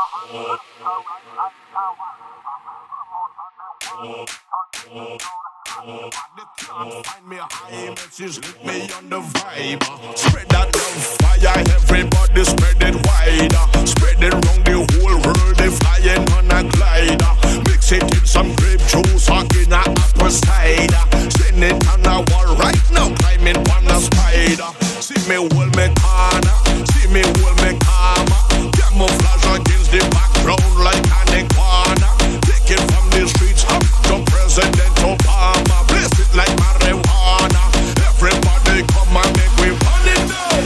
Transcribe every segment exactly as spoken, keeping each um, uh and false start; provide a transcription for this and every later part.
Find me a high message, lick me on the vibe. Spread that love fire, everybody spread it wider. Spread it round the whole world, they flying on a glider. Mix it in some grape juice, or in a apple cider. Send it on a wall right now, climbing on a spider. See me hold me corner, see me hold me karma. Camouflage against the background like an iguana. Take it from the streets up to President Obama. Bless it like marijuana. Everybody come and make we burn it down.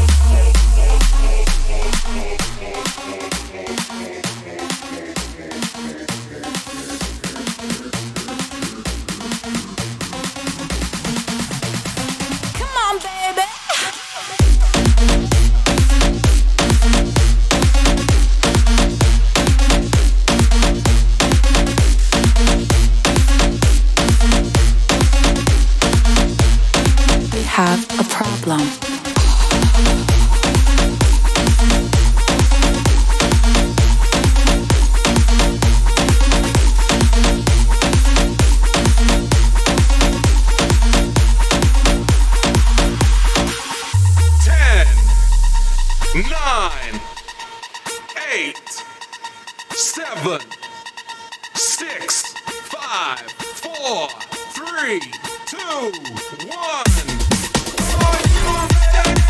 Come on, baby. We have a problem. Ten, nine, eight, seven, six, five, four, three, two, one. Are you ready?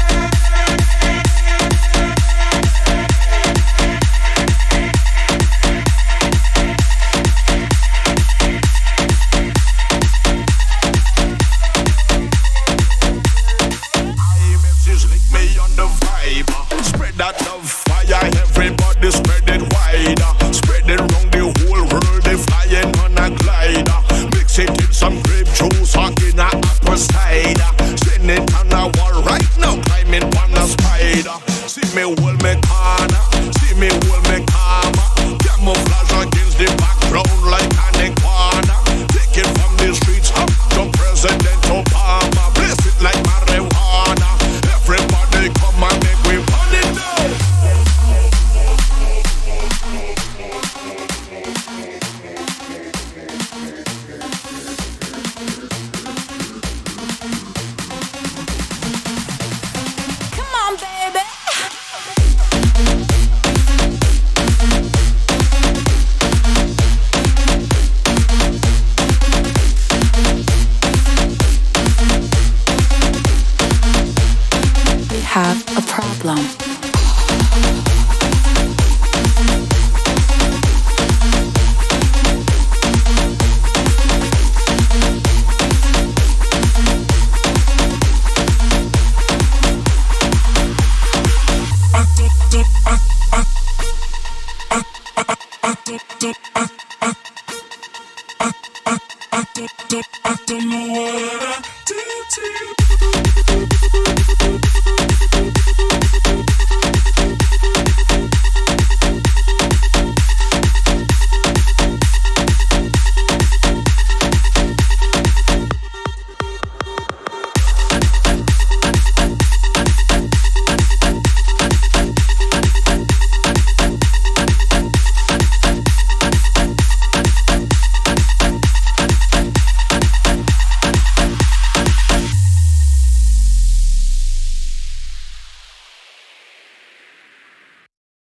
Spread that love fire, everybody spread it wider. Spread it round the whole world, they flying on a glider. Mix it in some grape juice, or in a apple cider. Send it on a wall right now, climbing on a spider. See me hold me corner, see me hold me karma. Camouflage against the background like an iguana. Take it from the streets up to President Obama. Bless it like marijuana. Everybody come and make we burn it down. Come on, baby. We have a problem.